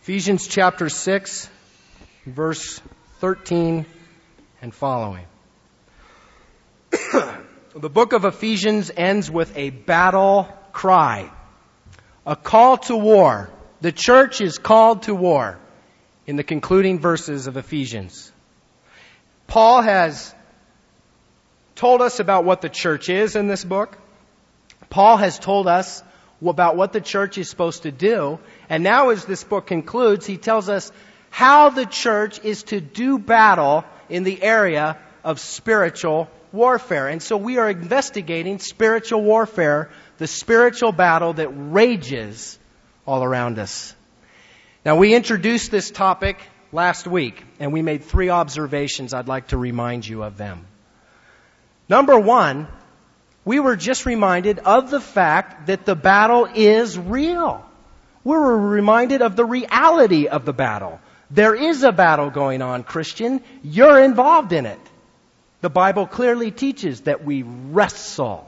Ephesians chapter 6, verse 13 and following. The book of Ephesians ends with a battle cry, a call to war. The church is called to war in the concluding verses of Ephesians. Paul has told us about what the church is in this book. Paul has told us about what the church is supposed to do. And now as this book concludes, he tells us how the church is to do battle in the area of spiritual warfare. And so we are investigating spiritual warfare, the spiritual battle that rages all around us. Now we introduced this topic last week, and we made 3 observations. I'd like to remind you of them. Number 1, we were just reminded of the fact that the battle is real. We were reminded of the reality of the battle. There is a battle going on, Christian. You're involved in it. The Bible clearly teaches that we wrestle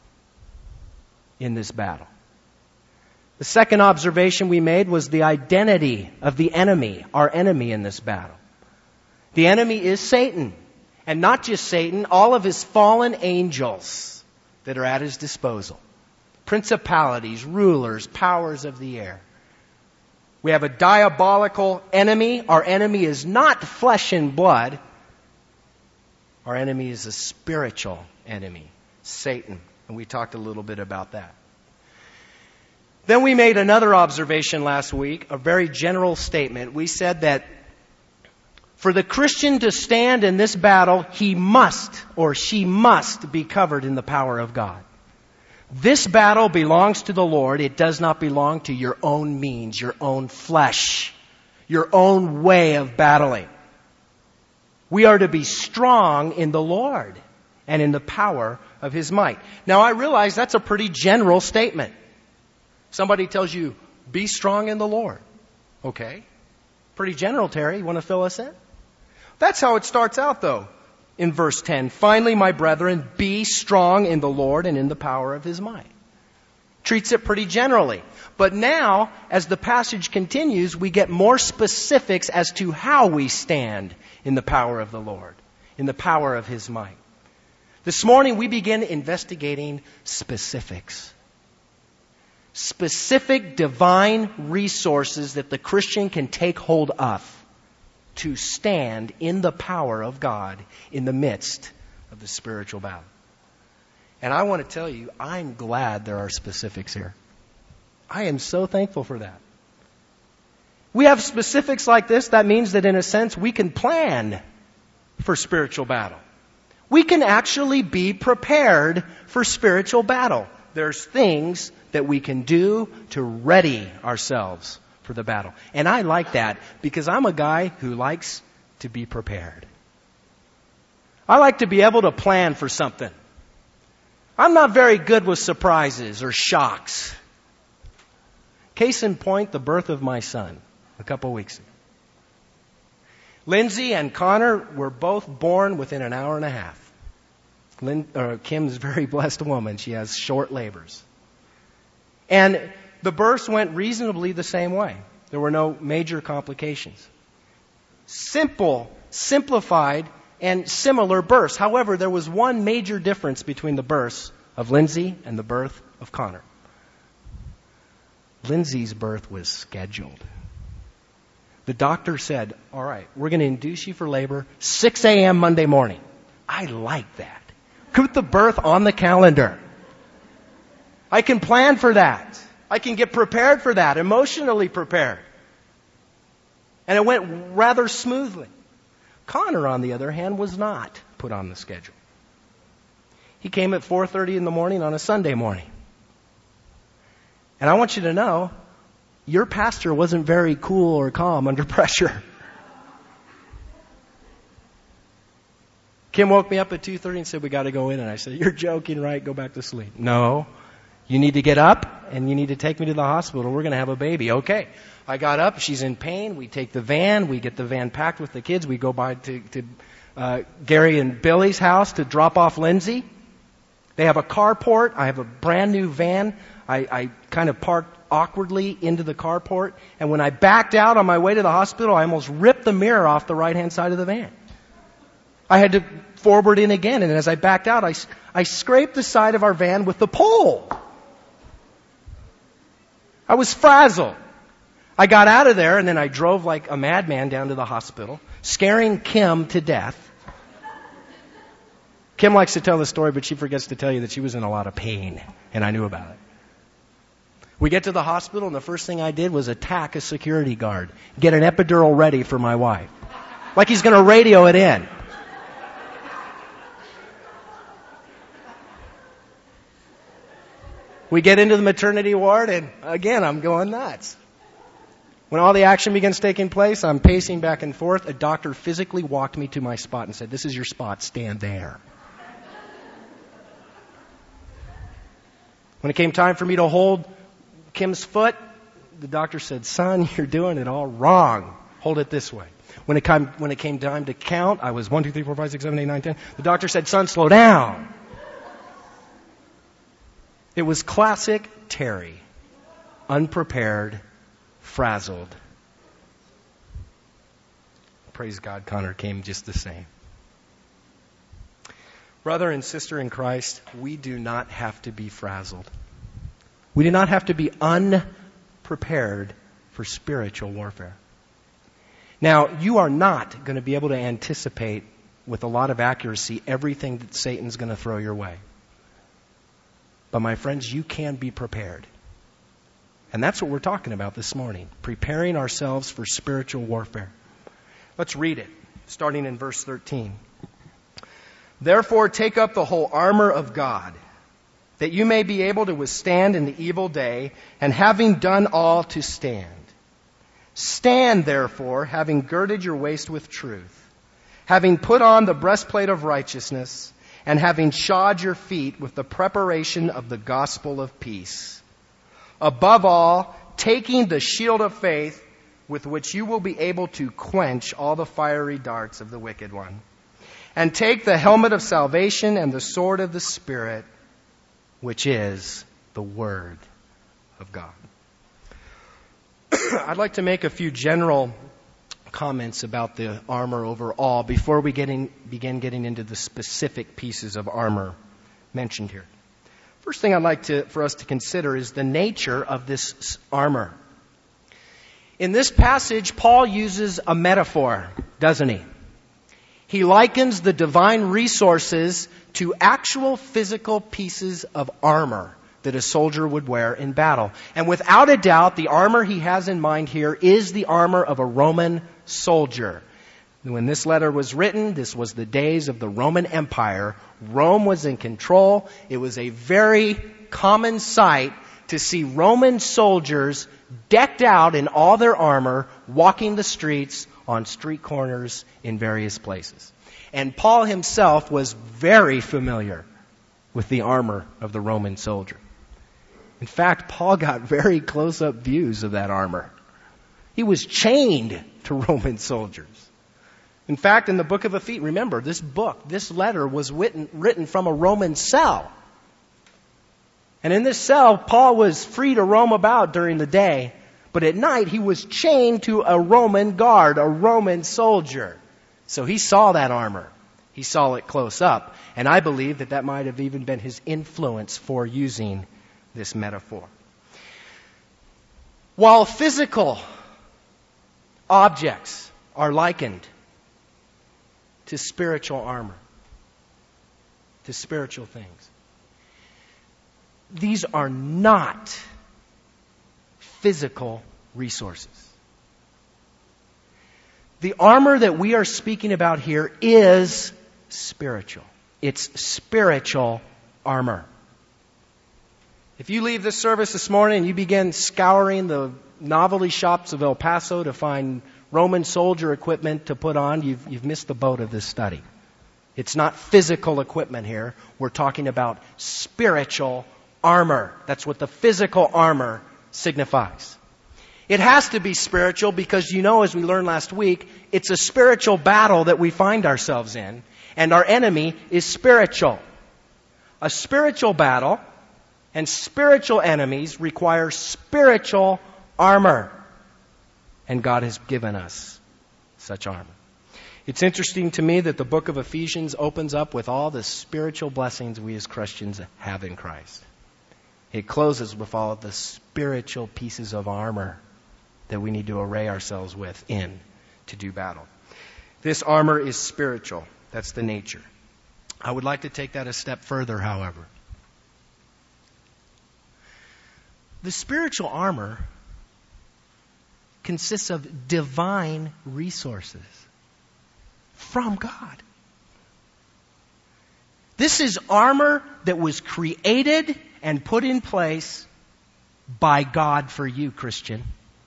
in this battle. The second observation we made was the identity of the enemy, our enemy in this battle. The enemy is Satan. And not just Satan, all of his fallen angels that are at his disposal. Principalities, rulers, powers of the air. We have a diabolical enemy. Our enemy is not flesh and blood. Our enemy is a spiritual enemy, Satan. And we talked a little bit about that. Then we made another observation last week, a very general statement. We said that for the Christian to stand in this battle, he must or she must be covered in the power of God. This battle belongs to the Lord. It does not belong to your own means, your own flesh, your own way of battling. We are to be strong in the Lord and in the power of His might. Now I realize that's a pretty general statement. Somebody tells you, be strong in the Lord. Okay. Pretty general, Terry. You want to fill us in? That's how it starts out, though, in verse 10. Finally, my brethren, be strong in the Lord and in the power of His might. Treats it pretty generally. But now, as the passage continues, we get more specifics as to how we stand in the power of the Lord, in the power of His might. This morning, we begin investigating specifics. Specific divine resources that the Christian can take hold of to stand in the power of God in the midst of the spiritual battle. And I want to tell you, I'm glad there are specifics here. I am so thankful for that. We have specifics like this. That means that in a sense we can plan for spiritual battle. We can actually be prepared for spiritual battle. There's things that we can do to ready ourselves for the battle. And I like that because I'm a guy who likes to be prepared. I like to be able to plan for something. I'm not very good with surprises or shocks. Case in point, the birth of my son a couple weeks ago. Lindsay and Connor were both born within an hour and a half. Kim's a very blessed woman. She has short labors. And the births went reasonably the same way. There were no major complications. Simple, simplified, and similar births. However, there was one major difference between the births of Lindsay and the birth of Connor. Lindsay's birth was scheduled. The doctor said, all right, we're going to induce you for labor 6 a.m. Monday morning. I like that. Put the birth on the calendar. I can plan for that. I can get prepared for that, emotionally prepared. And it went rather smoothly. Connor, on the other hand, was not put on the schedule. He came at 4:30 in the morning on a Sunday morning. And I want you to know, your pastor wasn't very cool or calm under pressure. Kim woke me up at 2:30 and said, we got to go in. And I said, you're joking, right? Go back to sleep. No. You need to get up and you need to take me to the hospital. We're going to have a baby. Okay. I got up. She's in pain. We take the van. We get the van packed with the kids. We go by to Gary and Billy's house to drop off Lindsay. They have a carport. I have a brand new van. I kind of parked awkwardly into the carport. And when I backed out on my way to the hospital, I almost ripped the mirror off the right-hand side of the van. I had to forward in again, and as I backed out, I scraped the side of our van with the pole. I was frazzled. I got out of there, and then I drove like a madman down to the hospital, scaring Kim to death. Kim likes to tell the story, but she forgets to tell you that she was in a lot of pain, and I knew about it. We get to the hospital, and the first thing I did was attack a security guard, get an epidural ready for my wife. Like he's going to radio it in. We get into the maternity ward, and again, I'm going nuts. When all the action begins taking place, I'm pacing back and forth. A doctor physically walked me to my spot and said, "This is your spot, stand there." When it came time for me to hold Kim's foot, the doctor said, "Son, you're doing it all wrong. Hold it this way." When it came time to count, I was 1, 2, 3, 4, 5, 6, 7, 8, 9, 10. The doctor said, "Son, slow down." It was classic Terry. Unprepared, frazzled. Praise God, Connor came just the same. Brother and sister in Christ, we do not have to be frazzled. We do not have to be unprepared for spiritual warfare. Now, you are not going to be able to anticipate with a lot of accuracy everything that Satan's going to throw your way. But my friends, you can be prepared. And that's what we're talking about this morning. Preparing ourselves for spiritual warfare. Let's read it, starting in verse 13. "Therefore take up the whole armor of God, that you may be able to withstand in the evil day, and having done all to stand. Stand therefore, having girded your waist with truth, having put on the breastplate of righteousness, and having shod your feet with the preparation of the gospel of peace. Above all, taking the shield of faith, with which you will be able to quench all the fiery darts of the wicked one. And take the helmet of salvation and the sword of the Spirit, which is the Word of God." I'd like to make a few general comments about the armor overall before we begin getting into the specific pieces of armor mentioned here. First thing I'd like for us to consider is the nature of this armor. In this passage, Paul uses a metaphor, doesn't he? He likens the divine resources to actual physical pieces of armor that a soldier would wear in battle. And without a doubt, the armor he has in mind here is the armor of a Roman soldier. When this letter was written, this was the days of the Roman Empire. Rome was in control. It was a very common sight to see Roman soldiers decked out in all their armor, walking the streets, on street corners, in various places. And Paul himself was very familiar with the armor of the Roman soldier. In fact, Paul got very close-up views of that armor. He was chained to Roman soldiers. In fact, in the book of Ephesians, remember, this letter was written from a Roman cell. And in this cell, Paul was free to roam about during the day, but at night he was chained to a Roman guard, a Roman soldier. So he saw that armor. He saw it close up. And I believe that might have even been his influence for using this metaphor. While physical objects are likened to spiritual armor, to spiritual things, these are not physical resources. The armor that we are speaking about here is spiritual. It's spiritual armor. If you leave this service this morning and you begin scouring the novelty shops of El Paso to find Roman soldier equipment to put on, you've missed the boat of this study. It's not physical equipment here. We're talking about spiritual armor. That's what the physical armor signifies. It has to be spiritual because, as we learned last week, it's a spiritual battle that we find ourselves in, and our enemy is spiritual. A spiritual battle And spiritual enemies require spiritual armor. And God has given us such armor. It's interesting to me that the book of Ephesians opens up with all the spiritual blessings we as Christians have in Christ. It closes with all of the spiritual pieces of armor that we need to array ourselves with to do battle. This armor is spiritual. That's the nature. I would like to take that a step further, however. The spiritual armor consists of divine resources from God. This is armor that was created and put in place by God for you, Christian,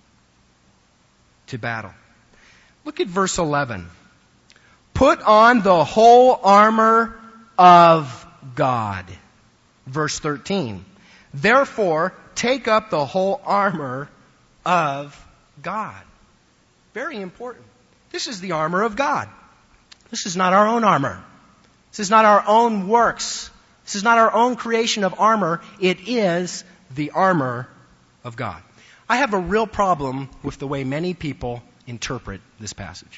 to battle. Look at verse 11. Put on the whole armor of God. Verse 13. Therefore, take up the whole armor of God. Very important. This is the armor of God. This is not our own armor. This is not our own works. This is not our own creation of armor. It is the armor of God. I have a real problem with the way many people interpret this passage.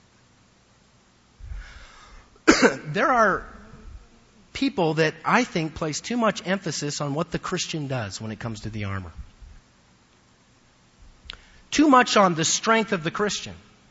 There are people that I think place too much emphasis on what the Christian does when it comes to the armor. Too much on the strength of the Christian.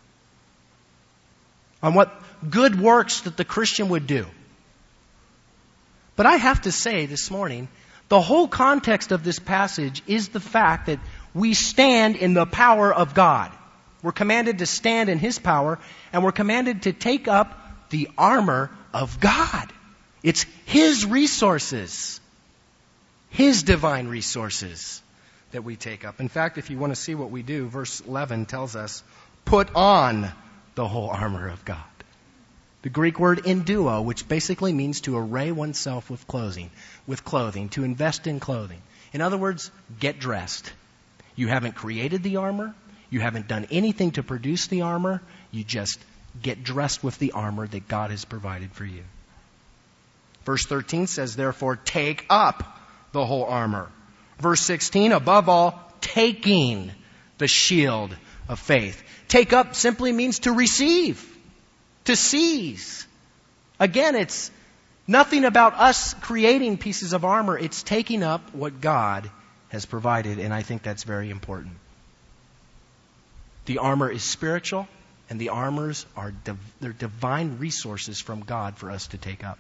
On what good works that the Christian would do. But I have to say this morning, the whole context of this passage is the fact that we stand in the power of God. We're commanded to stand in His power, and we're commanded to take up the armor of God. It's His resources, His divine resources that we take up. In fact, if you want to see what we do, verse 11 tells us, put on the whole armor of God. The Greek word enduo, which basically means to array oneself with clothing, to invest in clothing. In other words, get dressed. You haven't created the armor. You haven't done anything to produce the armor. You just get dressed with the armor that God has provided for you. Verse 13 says, therefore, take up the whole armor. Verse 16, above all, taking the shield of faith. Take up simply means to receive, to seize. Again, it's nothing about us creating pieces of armor. It's taking up what God has provided, and I think that's very important. The armor is spiritual, and the armors are they're divine resources from God for us to take up.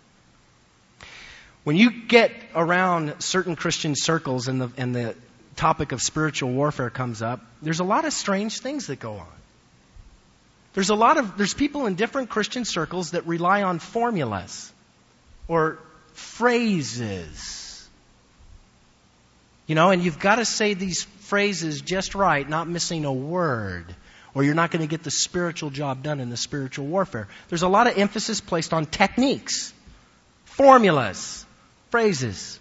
When you get around certain Christian circles and the topic of spiritual warfare comes up, there's a lot of strange things that go on. There's people in different Christian circles that rely on formulas or phrases. And you've got to say these phrases just right, not missing a word, or you're not going to get the spiritual job done in the spiritual warfare. There's a lot of emphasis placed on techniques, formulas, phrases.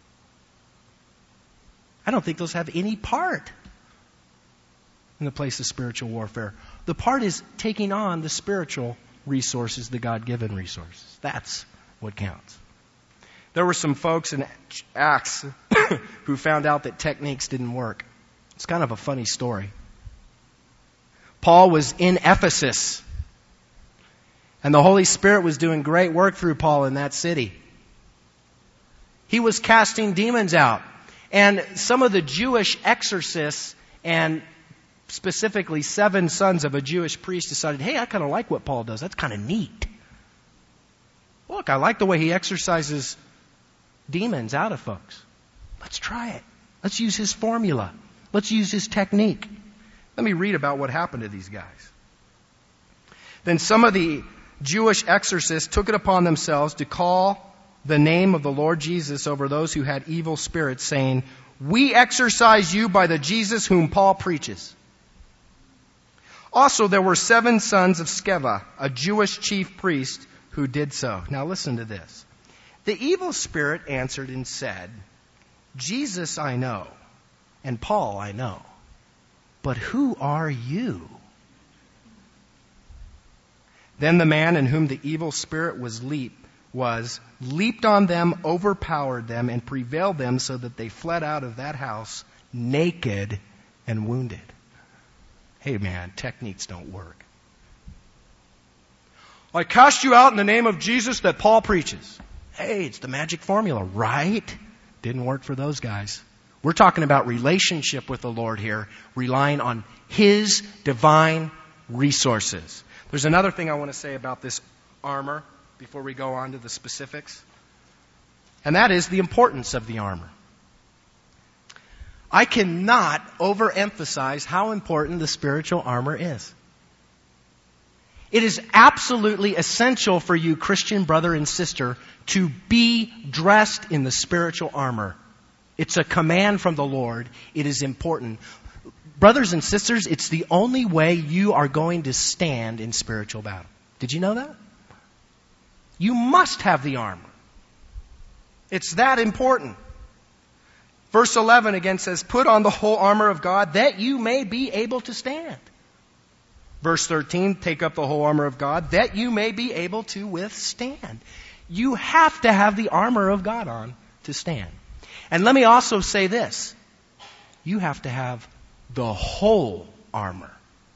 I don't think those have any part in the place of spiritual warfare. The part is taking on the spiritual resources, the God-given resources. That's what counts. There were some folks in Acts who found out that techniques didn't work. It's kind of a funny story. Paul was in Ephesus, and the Holy Spirit was doing great work through Paul in that city. He was casting demons out. And some of the Jewish exorcists, and specifically 7 sons of a Jewish priest, decided, hey, I kind of like what Paul does. That's kind of neat. Look, I like the way he exorcises demons out of folks. Let's try it. Let's use his formula. Let's use his technique. Let me read about what happened to these guys. Then some of the Jewish exorcists took it upon themselves to call the name of the Lord Jesus over those who had evil spirits, saying, we exorcise you by the Jesus whom Paul preaches. Also, there were 7 sons of Sceva, a Jewish chief priest, who did so. Now listen to this. The evil spirit answered and said, Jesus I know, and Paul I know, but who are you? Then the man in whom the evil spirit was was, leaped on them, overpowered them, and prevailed them so that they fled out of that house naked and wounded. Hey man, techniques don't work. I cast you out in the name of Jesus that Paul preaches. Hey, it's the magic formula, right? Didn't work for those guys. We're talking about relationship with the Lord here, relying on His divine resources. There's another thing I want to say about this armor before we go on to the specifics. And that is the importance of the armor. I cannot overemphasize how important the spiritual armor is. It is absolutely essential for you, Christian brother and sister, to be dressed in the spiritual armor. It's a command from the Lord. It is important. Brothers and sisters, it's the only way you are going to stand in spiritual battle. Did you know that? You must have the armor. It's that important. Verse 11 again says, put on the whole armor of God that you may be able to stand. Verse 13, take up the whole armor of God that you may be able to withstand. You have to have the armor of God on to stand. And let me also say this. You have to have the whole armor.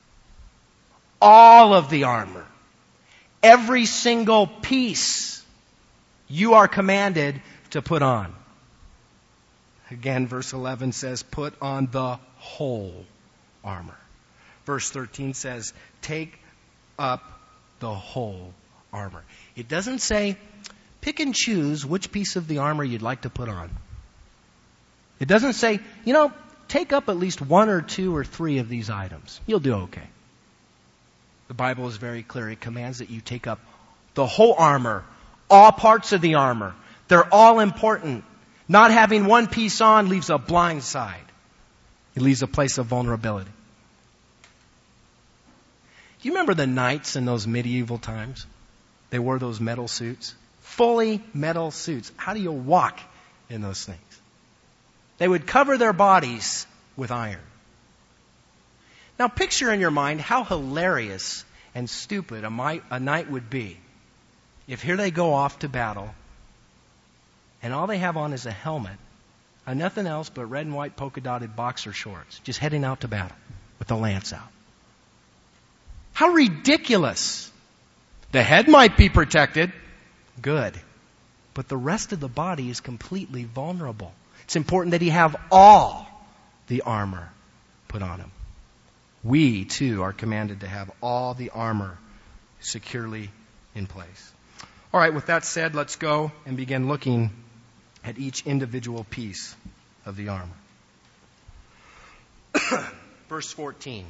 All of the armor. Every single piece you are commanded to put on. Again, verse 11 says, put on the whole armor. Verse 13 says, take up the whole armor. It doesn't say, pick and choose which piece of the armor you'd like to put on. It doesn't say, take up at least one or two or three of these items. You'll do okay. The Bible is very clear. It commands that you take up the whole armor, all parts of the armor. They're all important. Not having one piece on leaves a blind side. It leaves a place of vulnerability. Do you remember the knights in those medieval times? They wore those metal suits. Fully metal suits. How do you walk in those things? They would cover their bodies with iron. Now picture in your mind how hilarious and stupid a knight would be if here they go off to battle and all they have on is a helmet and nothing else but red and white polka dotted boxer shorts, just heading out to battle with the lance out. How ridiculous. The head might be protected. Good. But the rest of the body is completely vulnerable. It's important that he have all the armor put on him. We, too, are commanded to have all the armor securely in place. All right, with that said, let's go and begin looking at each individual piece of the armor. Verse 14.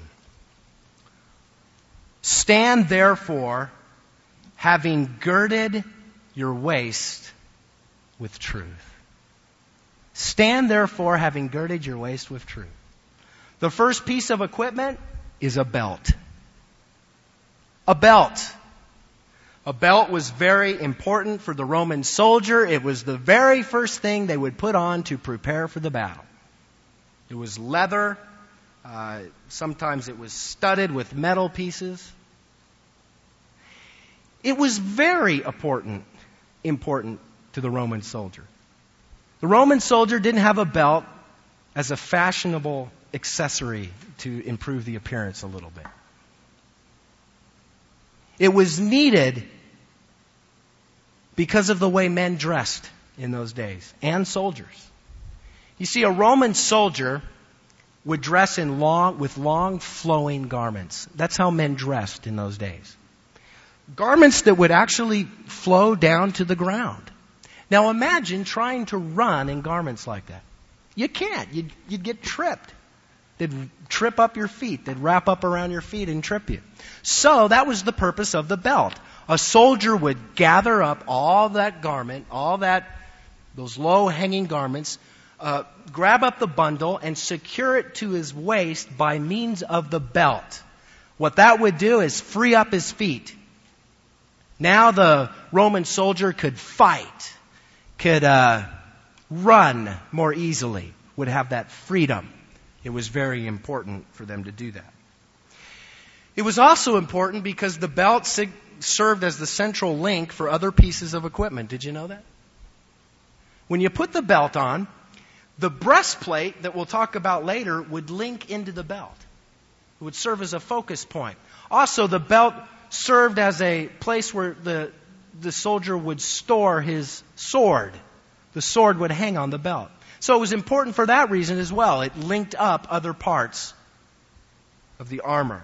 Stand therefore, having girded your waist with truth. Stand therefore, having girded your waist with truth. The first piece of equipment is a belt. A belt. A belt was very important for the Roman soldier. It was the very first thing they would put on to prepare for the battle. It was leather. Sometimes it was studded with metal pieces. It was very important to the Roman soldier. The Roman soldier didn't have a belt as a fashionable accessory to improve the appearance a little bit. It was needed because of the way men dressed in those days, and soldiers. You see, a Roman soldier would dress with long flowing garments. That's how men dressed in those days. Garments that would actually flow down to the ground. Now imagine trying to run in garments like that. You can't. You'd get tripped. They'd trip up your feet. They'd wrap up around your feet and trip you. So that was the purpose of the belt. A soldier would gather up all that garment, those low-hanging garments, grab up the bundle and secure it to his waist by means of the belt. What that would do is free up his feet. Now the Roman soldier could fight, could run more easily, would have that freedom. It was very important for them to do that. It was also important because the belt served as the central link for other pieces of equipment. Did you know that? When you put the belt on, the breastplate that we'll talk about later would link into the belt. It would serve as a focus point. Also, the belt served as a place where the soldier would store his sword. The sword would hang on the belt. So it was important for that reason as well. It linked up other parts of the armor.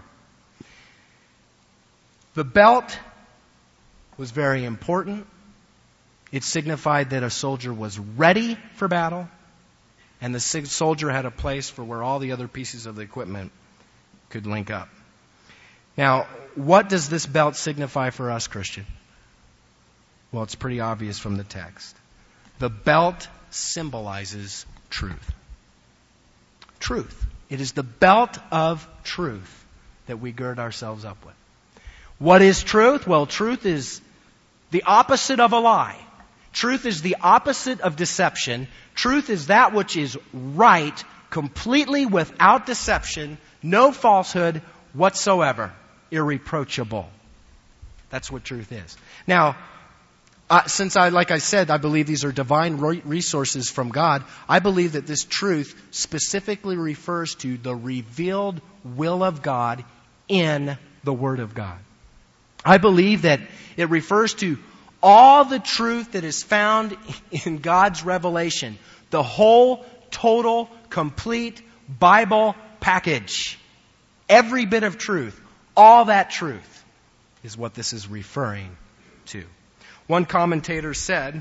The belt was very important. It signified that a soldier was ready for battle, and the soldier had a place for where all the other pieces of the equipment could link up. Now, what does this belt signify for us, Christian? Well, it's pretty obvious from the text. The belt symbolizes truth. Truth. It is the belt of truth that we gird ourselves up with. What is truth? Well, truth is the opposite of a lie. Truth is the opposite of deception. Truth is that which is right, completely without deception, no falsehood whatsoever, irreproachable. That's what truth is. Now, like I said, I believe these are divine resources from God. I believe that this truth specifically refers to the revealed will of God in the Word of God. I believe that it refers to all the truth that is found in God's revelation. The whole, total, complete Bible package. Every bit of truth. All that truth is what this is referring to. One commentator said,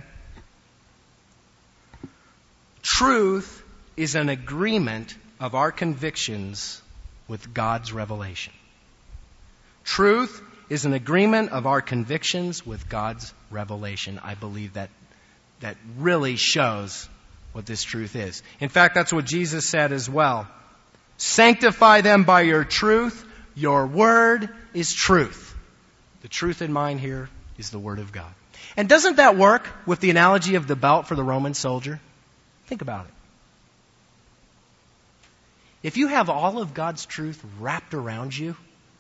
truth is an agreement of our convictions with God's revelation. Truth is an agreement of our convictions with God's revelation. I believe that really shows what this truth is. In fact, that's what Jesus said as well. Sanctify them by your truth. Your word is truth. The truth in mind here is the Word of God. And doesn't that work with the analogy of the belt for the Roman soldier? Think about it. If you have all of God's truth wrapped around you,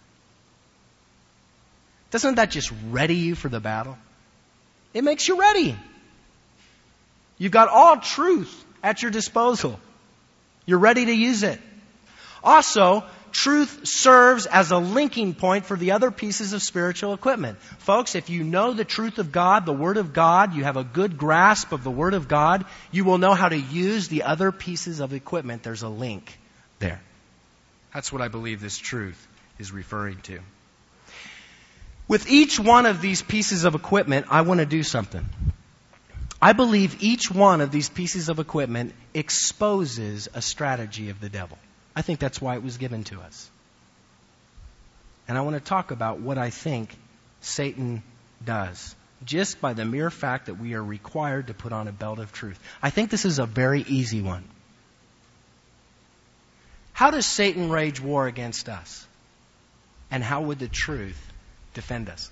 doesn't that just ready you for the battle? It makes you ready. You've got all truth at your disposal. You're ready to use it. Also, truth serves as a linking point for the other pieces of spiritual equipment. Folks, if you know the truth of God, the Word of God, you have a good grasp of the Word of God, you will know how to use the other pieces of equipment. There's a link there. That's what I believe this truth is referring to. With each one of these pieces of equipment, I want to do something. I believe each one of these pieces of equipment exposes a strategy of the devil. I think that's why it was given to us. And I want to talk about what I think Satan does, just by the mere fact that we are required to put on a belt of truth. I think this is a very easy one. How does Satan wage war against us? And how would the truth defend us?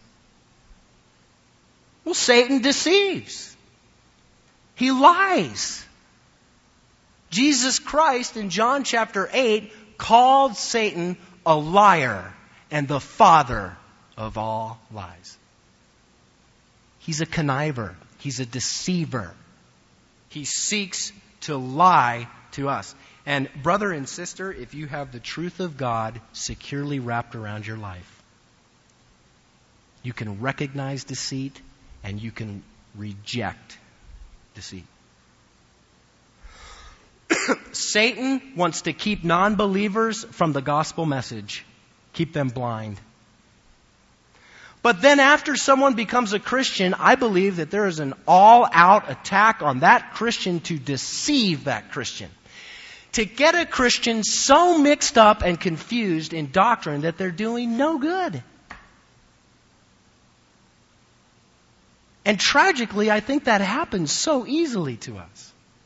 Well, Satan deceives. He lies. Jesus Christ in John chapter 8 called Satan a liar and the father of all lies. He's a conniver. He's a deceiver. He seeks to lie to us. And brother and sister, if you have the truth of God securely wrapped around your life, you can recognize deceit and you can reject deceit. Satan wants to keep non-believers from the gospel message, keep them blind. But then after someone becomes a Christian, I believe that there is an all-out attack on that Christian to deceive that Christian. To get a Christian so mixed up and confused in doctrine that they're doing no good. And tragically, I think that happens so easily to us.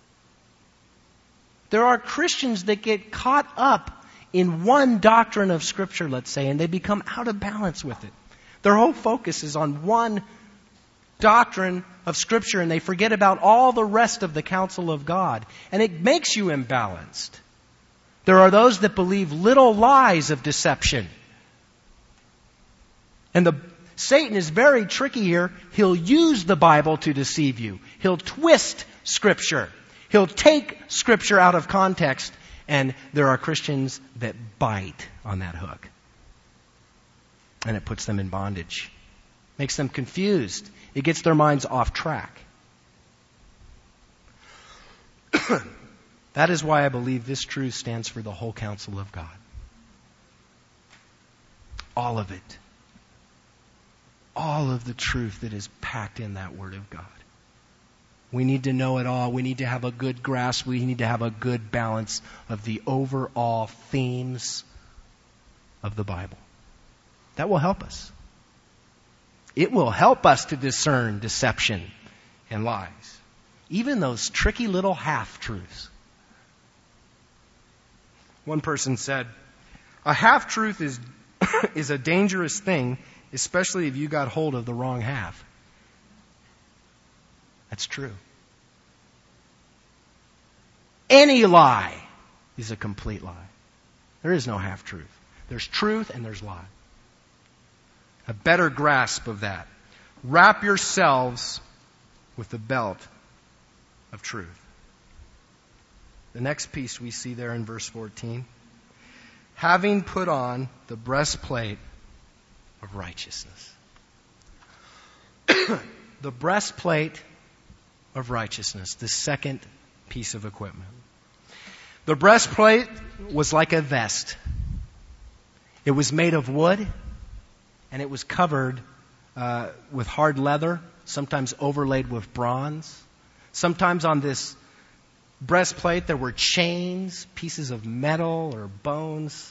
There are Christians that get caught up in one doctrine of Scripture, let's say, and they become out of balance with it. Their whole focus is on one doctrine of Scripture, and they forget about all the rest of the counsel of God. And it makes you imbalanced. There are those that believe little lies of deception. And Satan is very tricky here. He'll use the Bible to deceive you. He'll twist Scripture. He'll take Scripture out of context. And there are Christians that bite on that hook. And it puts them in bondage. Makes them confused. It gets their minds off track. That is why I believe this truth stands for the whole counsel of God. All of it. All of the truth that is packed in that Word of God. We need to know it all. We need to have a good grasp. We need to have a good balance of the overall themes of the Bible. That will help us. It will help us to discern deception and lies. Even those tricky little half-truths. One person said, a half-truth is a dangerous thing, especially if you got hold of the wrong half. That's true. Any lie is a complete lie. There is no half-truth. There's truth and there's lie. A better grasp of that. Wrap yourselves with the belt of truth. The next piece we see there in verse 14. Having put on the breastplate of righteousness. The breastplate of righteousness, the second piece of equipment. The breastplate was like a vest. It was made of wood, and it was covered with hard leather, sometimes overlaid with bronze. Sometimes on this breastplate there were chains, pieces of metal or bones.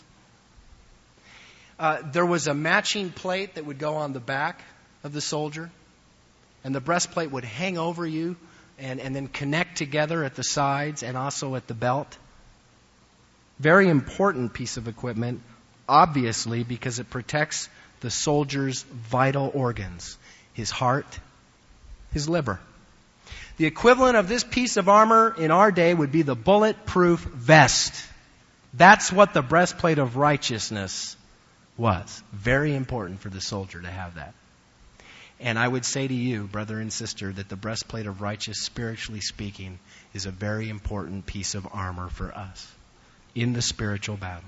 There was a matching plate that would go on the back of the soldier, and the breastplate would hang over you and then connect together at the sides and also at the belt. Very important piece of equipment, obviously, because it protects the soldier's vital organs, his heart, his liver. The equivalent of this piece of armor in our day would be the bulletproof vest. That's what the breastplate of righteousness was. Very important for the soldier to have that. And I would say to you, brother and sister, that the breastplate of righteousness, spiritually speaking, is a very important piece of armor for us in the spiritual battle.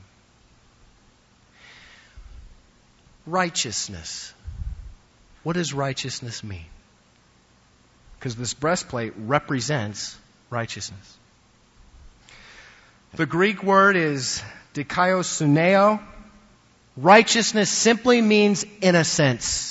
Righteousness. What does righteousness mean? Because this breastplate represents righteousness. The Greek word is dikaiosune. Righteousness simply means innocence,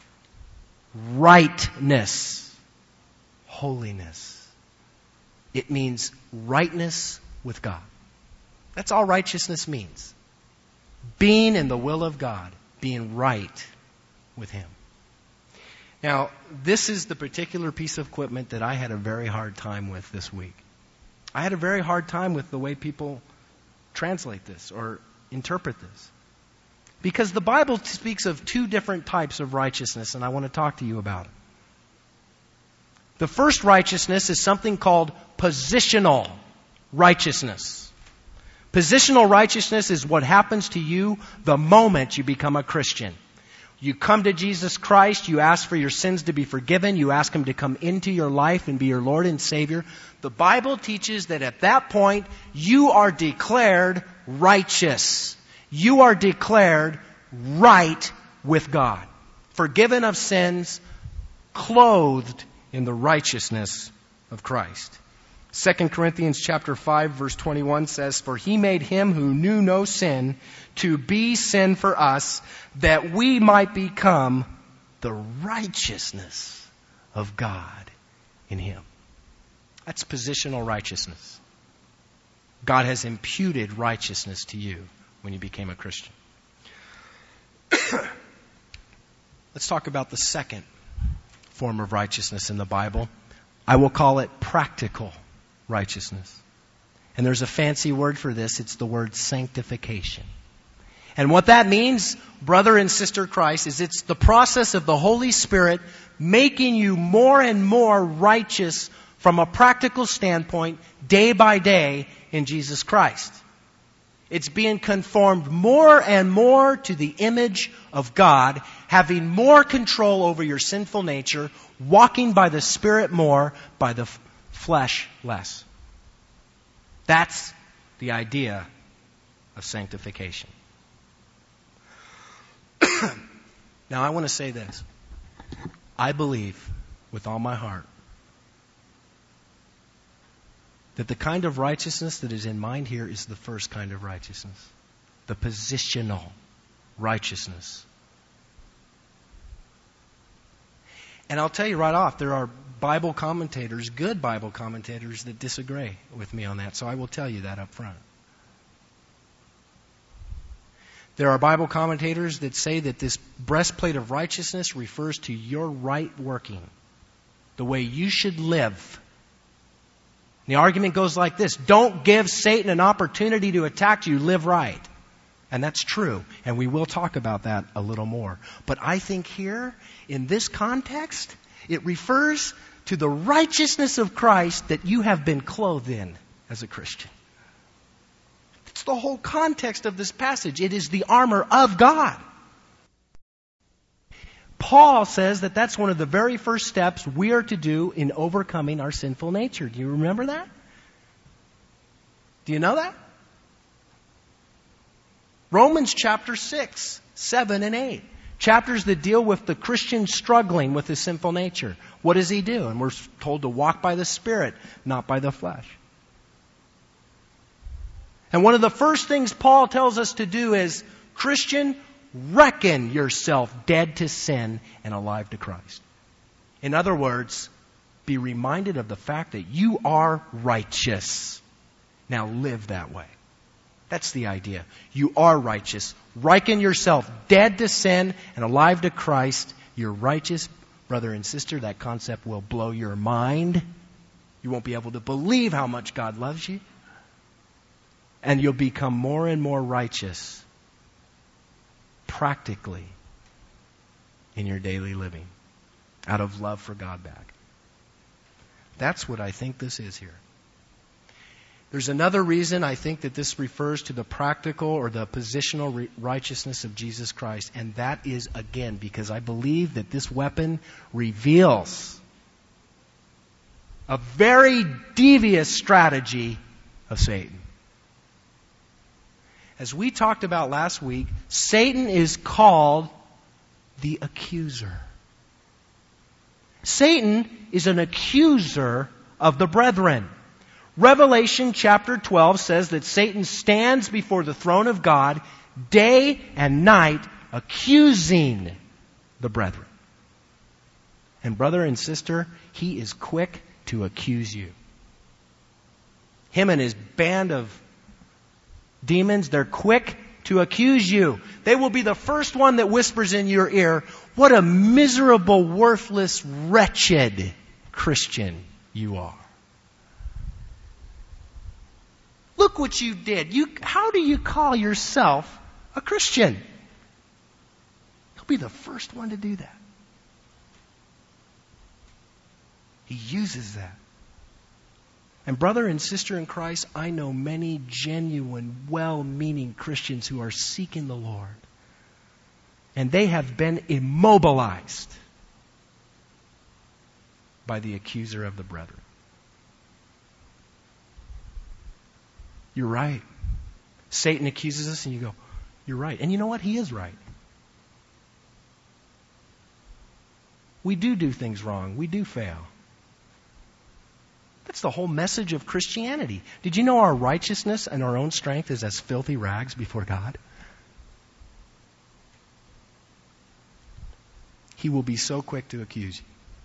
rightness, holiness. It means rightness with God. That's all righteousness means. Being in the will of God, being right with Him. Now, this is the particular piece of equipment that I had a very hard time with this week. I had a very hard time with the way people translate this or interpret this. Because the Bible speaks of two different types of righteousness, and I want to talk to you about it. The first righteousness is something called positional righteousness. Positional righteousness is what happens to you the moment you become a Christian. You come to Jesus Christ, you ask for your sins to be forgiven, you ask Him to come into your life and be your Lord and Savior. The Bible teaches that at that point, you are declared righteous. You are declared right with God. Forgiven of sins, clothed in the righteousness of Christ. 2 Corinthians chapter 5 verse 21 says, "For He made Him who knew no sin to be sin for us, that we might become the righteousness of God in Him." That's positional righteousness. God has imputed righteousness to you when you became a Christian. Let's talk about the second form of righteousness in the Bible. I will call it practical righteousness. And there's a fancy word for this. It's the word sanctification. And what that means, brother and sister Christ, is it's the process of the Holy Spirit making you more and more righteous from a practical standpoint day by day in Jesus Christ. It's being conformed more and more to the image of God, having more control over your sinful nature, walking by the Spirit more, by the flesh less. That's the idea of sanctification. Now I want to say this. I believe with all my heart that the kind of righteousness that is in mind here is the first kind of righteousness. The positional righteousness. And I'll tell you right off, there are Bible commentators, good Bible commentators, that disagree with me on that. So I will tell you that up front. There are Bible commentators that say that this breastplate of righteousness refers to your right working, the way you should live. The argument goes like this: don't give Satan an opportunity to attack you, live right. And that's true, and we will talk about that a little more. But I think here, in this context, it refers to the righteousness of Christ that you have been clothed in as a Christian. It's the whole context of this passage. It is the armor of God. Paul says that that's one of the very first steps we are to do in overcoming our sinful nature. Do you remember that? Do you know that? Romans chapter 6, 7, and 8. Chapters that deal with the Christian struggling with his sinful nature. What does he do? And we're told to walk by the Spirit, not by the flesh. And one of the first things Paul tells us to do is, Christian, reckon yourself dead to sin and alive to Christ. In other words, be reminded of the fact that you are righteous. Now live that way. That's the idea. You are righteous. Reckon yourself dead to sin and alive to Christ. You're righteous, brother and sister. That concept will blow your mind. You won't be able to believe how much God loves you. And you'll become more and more righteous practically in your daily living out of love for God back. That's what I think this is here. There's another reason I think that this refers to the practical or the positional righteousness of Jesus Christ, and that is, again, because I believe that this weapon reveals a very devious strategy of Satan. As we talked about last week, Satan is called the accuser. Satan is an accuser of the brethren. Revelation chapter 12 says that Satan stands before the throne of God day and night accusing the brethren. And brother and sister, he is quick to accuse you. Him and his band of demons, they're quick to accuse you. They will be the first one that whispers in your ear, what a miserable, worthless, wretched Christian you are. Look what you did. How do you call yourself a Christian? He'll be the first one to do that. He uses that. And brother and sister in Christ, I know many genuine, well-meaning Christians who are seeking the Lord. And they have been immobilized by the accuser of the brethren. You're right. Satan accuses us and you go, you're right. And you know what? He is right. We do things wrong. We do fail. That's the whole message of Christianity. Did you know our righteousness and our own strength is as filthy rags before God? He will be so quick to accuse you.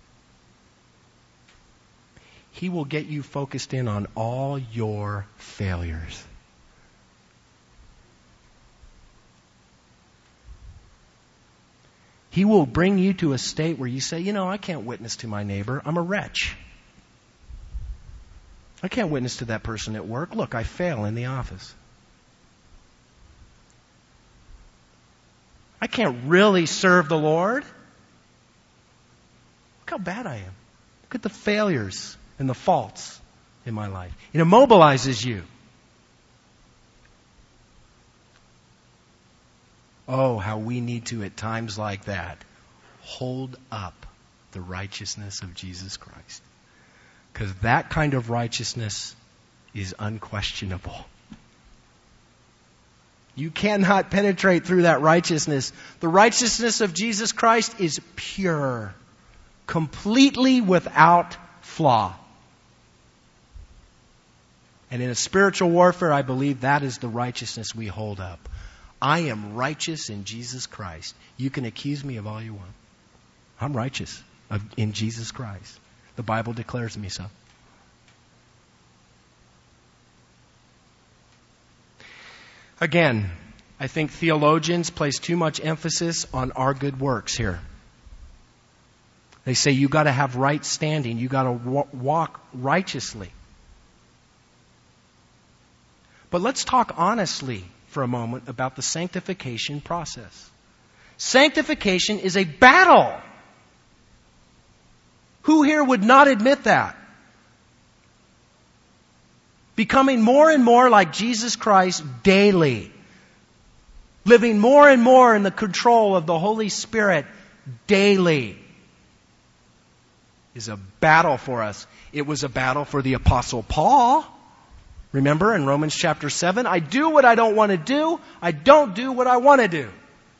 He will get you focused in on all your failures. He will bring you to a state where you say, I can't witness to my neighbor. I'm a wretch. I can't witness to that person at work. Look, I fail in the office. I can't really serve the Lord. Look how bad I am. Look at the failures and the faults in my life. It immobilizes you. Oh, how we need to, at times like that, hold up the righteousness of Jesus Christ. Because that kind of righteousness is unquestionable. You cannot penetrate through that righteousness. The righteousness of Jesus Christ is pure, completely without flaw. And in a spiritual warfare, I believe that is the righteousness we hold up. I am righteous in Jesus Christ. You can accuse me of all you want. I'm righteous in Jesus Christ. The Bible declares me so. Again, I think theologians place too much emphasis on our good works here. They say you got to have right standing. You got to walk righteously. But let's talk honestly for a moment about the sanctification process. Sanctification is a battle. Who here would not admit that? Becoming more and more like Jesus Christ daily. Living more and more in the control of the Holy Spirit daily is a battle for us. It was a battle for the Apostle Paul. Remember in Romans chapter 7, I do what I don't want to do. I don't do what I want to do.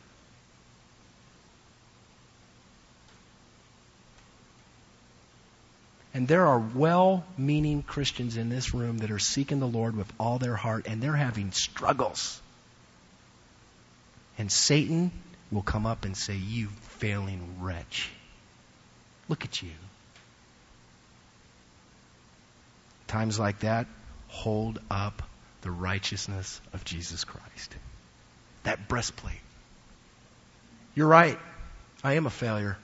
And there are well-meaning Christians in this room that are seeking the Lord with all their heart, and they're having struggles. And Satan will come up and say, you failing wretch. Look at you. Times like that, hold up the righteousness of Jesus Christ. That breastplate. You're right. I am a failure.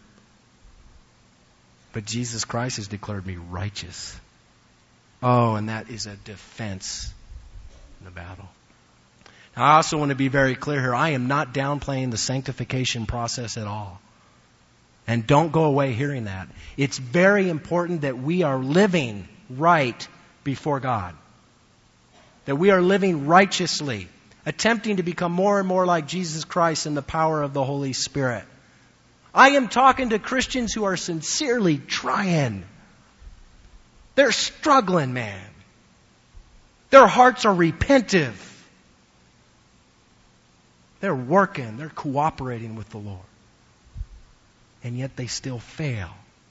But Jesus Christ has declared me righteous. Oh, and that is a defense in the battle. Now, I also want to be very clear here. I am not downplaying the sanctification process at all. And don't go away hearing that. It's very important that we are living right before God. That we are living righteously, attempting to become more and more like Jesus Christ in the power of the Holy Spirit. I am talking to Christians who are sincerely trying. They're struggling, man. Their hearts are repentive. They're working. They're cooperating with the Lord. And yet they still fail.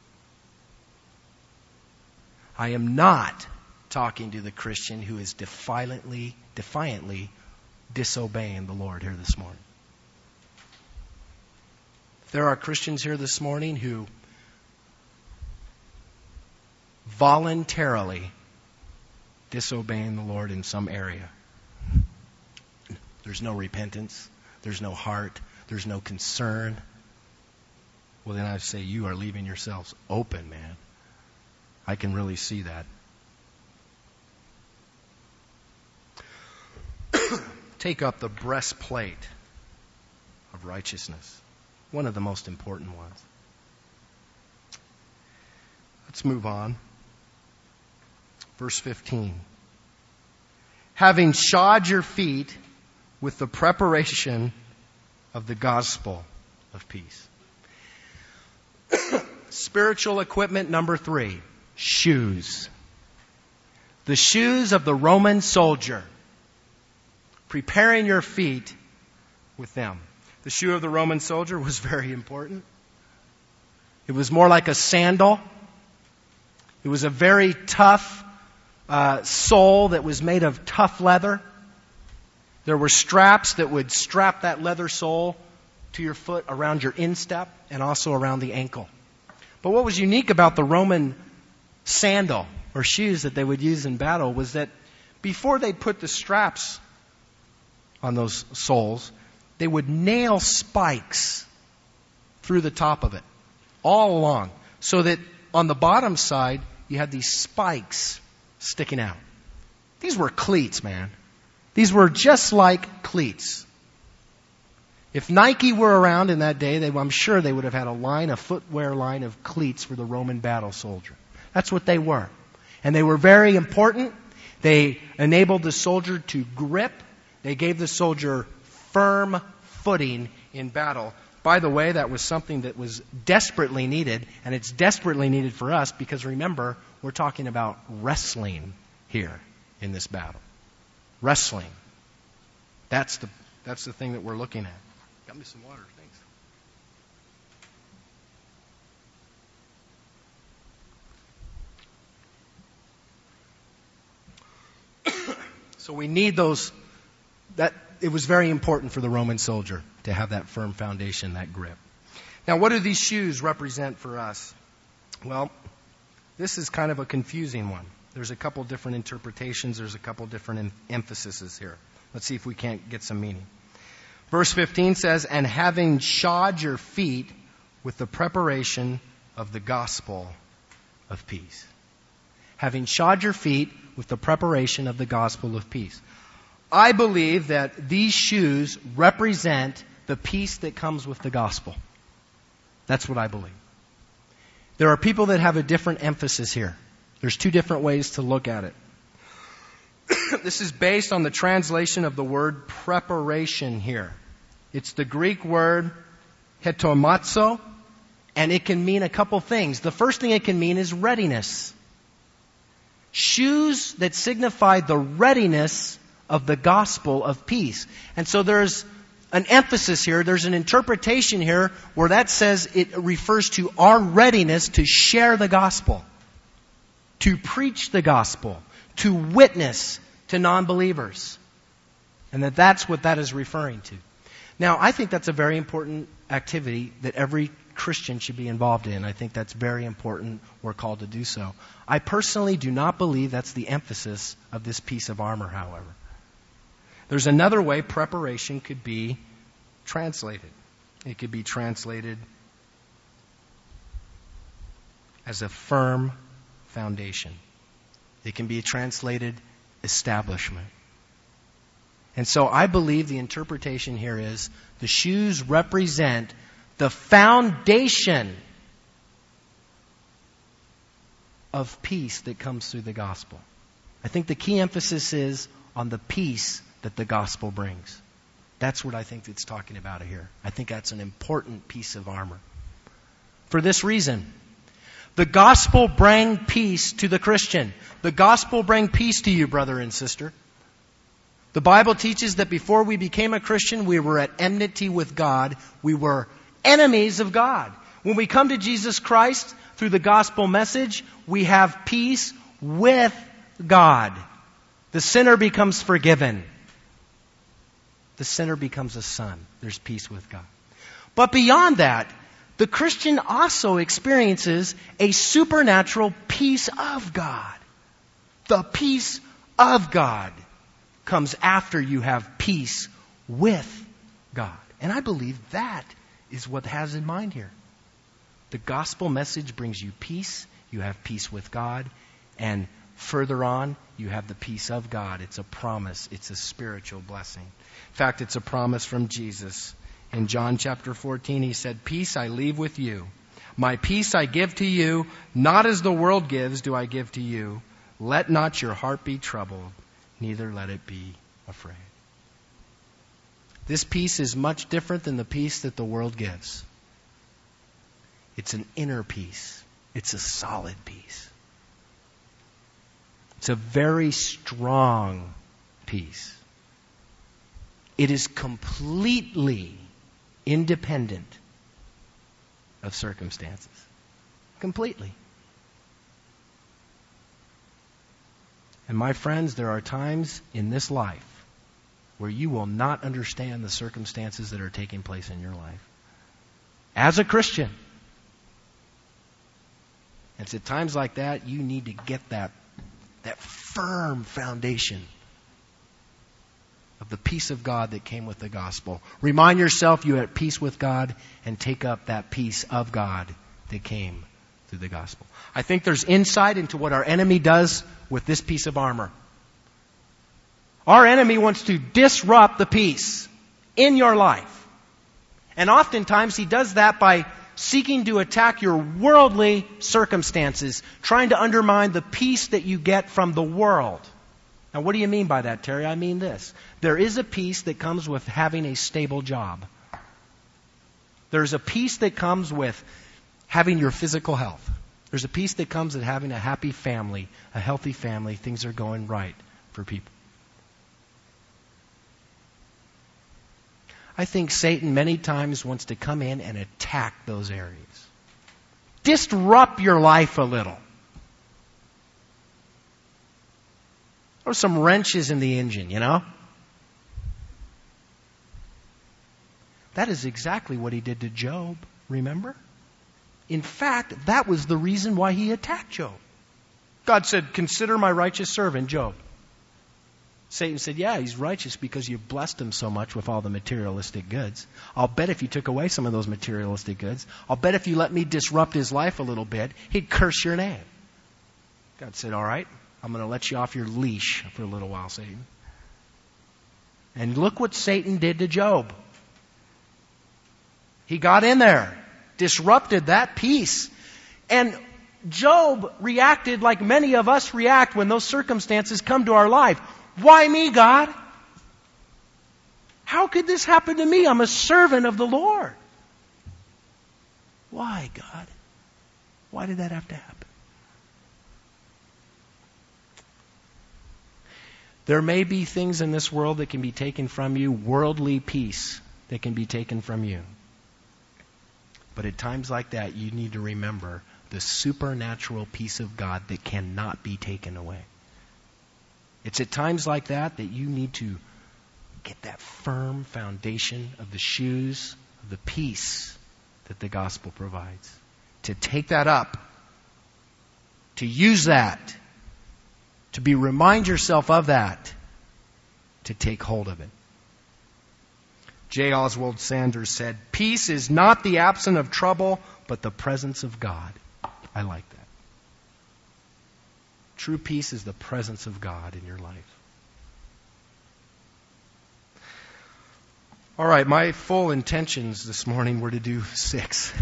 I am not talking to the Christian who is defiantly disobeying the Lord here this morning. There are Christians here this morning who voluntarily disobeying the Lord in some area. There's no repentance. There's no heart. There's no concern. Well, then I say you are leaving yourselves open, man. I can really see that. Take up the breastplate of righteousness. One of the most important ones. Let's move on. Verse 15. Having shod your feet with the preparation of the gospel of peace. Spiritual equipment number 3. Shoes. The shoes of the Roman soldier. Preparing your feet with them. The shoe of the Roman soldier was very important. It was more like a sandal. It was a very tough sole that was made of tough leather. There were straps that would strap that leather sole to your foot around your instep and also around the ankle. But what was unique about the Roman sandal or shoes that they would use in battle was that before they put the straps on those soles, they would nail spikes through the top of it, all along, so that on the bottom side, you had these spikes sticking out. These were cleats, man. These were just like cleats. If Nike were around in that day, I'm sure they would have had a footwear line of cleats for the Roman battle soldier. That's what they were. And they were very important. They enabled the soldier to grip. They gave the soldier firm footing in battle. By the way, that was something that was desperately needed, and it's desperately needed for us because remember, we're talking about wrestling here in this battle. Wrestling. That's the thing that we're looking at. Got me some water, thanks. So we need those. That it was very important for the Roman soldier to have that firm foundation, that grip. Now, what do these shoes represent for us? Well, this is kind of a confusing one. There's a couple different interpretations. There's a couple different emphases here. Let's see if we can't get some meaning. Verse 15 says, "And having shod your feet with the preparation of the gospel of peace." Having shod your feet with the preparation of the gospel of peace. I believe that these shoes represent the peace that comes with the gospel. That's what I believe. There are people that have a different emphasis here. There's two different ways to look at it. This is based on the translation of the word preparation here. It's the Greek word hetomazo, and it can mean a couple things. The first thing it can mean is readiness. Shoes that signify the readiness of the gospel of peace. And so there's an emphasis here, there's an interpretation here where that says it refers to our readiness to share the gospel, to preach the gospel, to witness to non-believers. And that's what that is referring to. Now, I think that's a very important activity that every Christian should be involved in. I think that's very important. We're called to do so. I personally do not believe that's the emphasis of this piece of armor, however. There's another way preparation could be translated. It could be translated as a firm foundation. It can be translated establishment. And so I believe the interpretation here is the shoes represent the foundation of peace that comes through the gospel. I think the key emphasis is on the peace that the gospel brings. That's what I think it's talking about here. I think that's an important piece of armor. For this reason, the gospel brings peace to the Christian. The gospel brings peace to you, brother and sister. The Bible teaches that before we became a Christian, we were at enmity with God. We were enemies of God. When we come to Jesus Christ through the gospel message, we have peace with God. The sinner becomes forgiven. The sinner becomes a son. There's peace with God. But beyond that, the Christian also experiences a supernatural peace of God. The peace of God comes after you have peace with God. And I believe that is what has in mind here. The gospel message brings you peace. You have peace with God. And further on, you have the peace of God. It's a promise. It's a spiritual blessing. In fact, it's a promise from Jesus. In John chapter 14, he said, "Peace I leave with you. My peace I give to you. Not as the world gives do I give to you. Let not your heart be troubled, neither let it be afraid." This peace is much different than the peace that the world gives. It's an inner peace. It's a solid peace. It's a very strong peace. It is completely independent of circumstances. Completely. And my friends, there are times in this life where you will not understand the circumstances that are taking place in your life. As a Christian. And it's at times like that you need to get that firm foundation of the peace of God that came with the gospel. Remind yourself you're at peace with God and take up that peace of God that came through the gospel. I think there's insight into what our enemy does with this piece of armor. Our enemy wants to disrupt the peace in your life. And oftentimes he does that by seeking to attack your worldly circumstances, trying to undermine the peace that you get from the world. Now, what do you mean by that, Terry? I mean this. There is a peace that comes with having a stable job. There's a peace that comes with having your physical health. There's a peace that comes with having a happy family, a healthy family. Things are going right for people. I think Satan many times wants to come in and attack those areas. Disrupt your life a little. Or some wrenches in the engine, you know? That is exactly what he did to Job, remember? In fact, that was the reason why he attacked Job. God said, consider my righteous servant, Job. Satan said, yeah, he's righteous because you've blessed him so much with all the materialistic goods. I'll bet if you took away some of those materialistic goods, I'll bet if you let me disrupt his life a little bit, he'd curse your name. God said, all right, I'm going to let you off your leash for a little while, Satan. And look what Satan did to Job. He got in there, disrupted that peace. And Job reacted like many of us react when those circumstances come to our life. Why me, God? How could this happen to me? I'm a servant of the Lord. Why, God? Why did that have to happen? There may be things in this world that can be taken from you, worldly peace that can be taken from you. But at times like that, you need to remember the supernatural peace of God that cannot be taken away. It's at times like that that you need to get that firm foundation of the shoes of the peace that the gospel provides. To take that up. To use that. To remind yourself of that. To take hold of it. J. Oswald Sanders said, peace is not the absence of trouble, but the presence of God. I like that. True peace is the presence of God in your life. All right, my full intentions this morning were to do 6.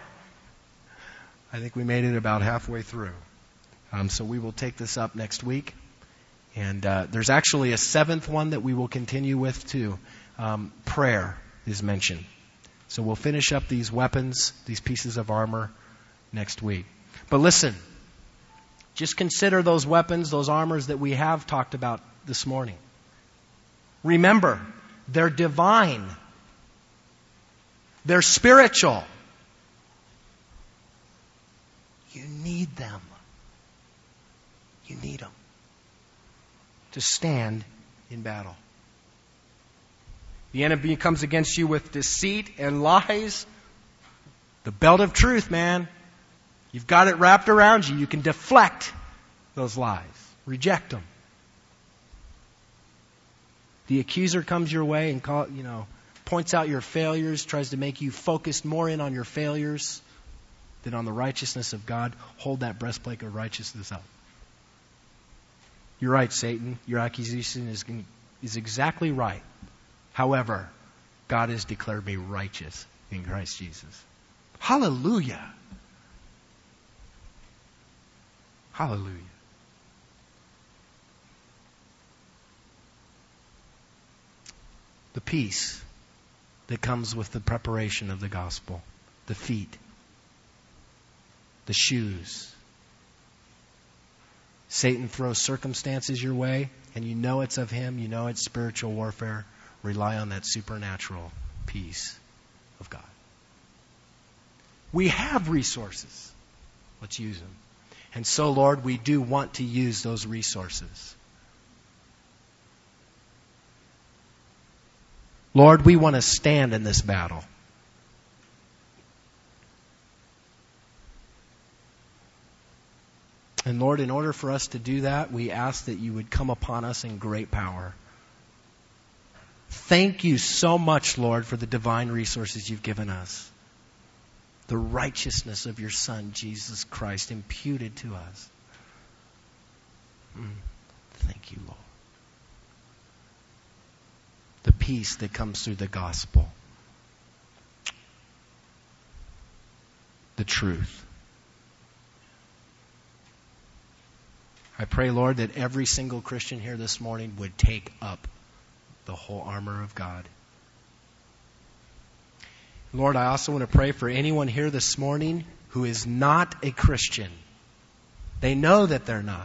I think we made it about halfway through. So we will take this up next week. And there's actually a 7th one that we will continue with too. Prayer is mentioned. So we'll finish up these weapons, these pieces of armor next week. But listen, just consider those weapons, those armors that we have talked about this morning. Remember, they're divine. They're spiritual. You need them. You need them to stand in battle. The enemy comes against you with deceit and lies. The belt of truth, man. You've got it wrapped around you. You can deflect those lies. Reject them. The accuser comes your way and points out your failures, tries to make you focus more in on your failures than on the righteousness of God. Hold that breastplate of righteousness up. You're right, Satan. Your accusation is exactly right. However, God has declared me righteous in Christ Jesus. Hallelujah. Hallelujah. The peace that comes with the preparation of the gospel. The feet. The shoes. Satan throws circumstances your way, and you know it's of him, you know it's spiritual warfare. Rely on that supernatural peace of God. We have resources. Let's use them. And so, Lord, we do want to use those resources. Lord, we want to stand in this battle. And Lord, in order for us to do that, we ask that you would come upon us in great power. Thank you so much, Lord, for the divine resources you've given us. The righteousness of your Son, Jesus Christ, imputed to us. Thank you, Lord. The peace that comes through the gospel. The truth. I pray, Lord, that every single Christian here this morning would take up the whole armor of God. Lord, I also want to pray for anyone here this morning who is not a Christian. They know that they're not.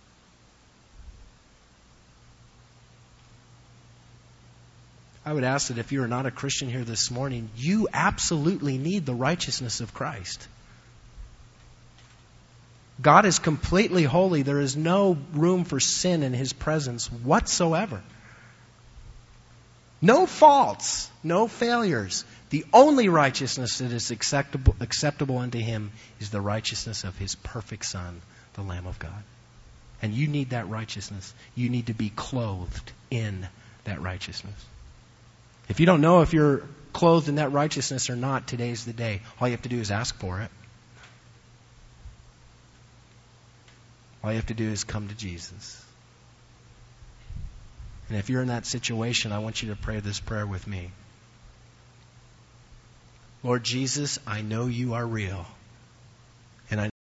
I would ask that if you are not a Christian here this morning, you absolutely need the righteousness of Christ. God is completely holy. There is no room for sin in His presence whatsoever. No faults, no failures. The only righteousness that is acceptable unto Him is the righteousness of His perfect Son, the Lamb of God. And you need that righteousness. You need to be clothed in that righteousness. If you don't know if you're clothed in that righteousness or not, today's the day. All you have to do is ask for it. All you have to do is come to Jesus. And if you're in that situation, I want you to pray this prayer with me. Lord Jesus, I know you are real.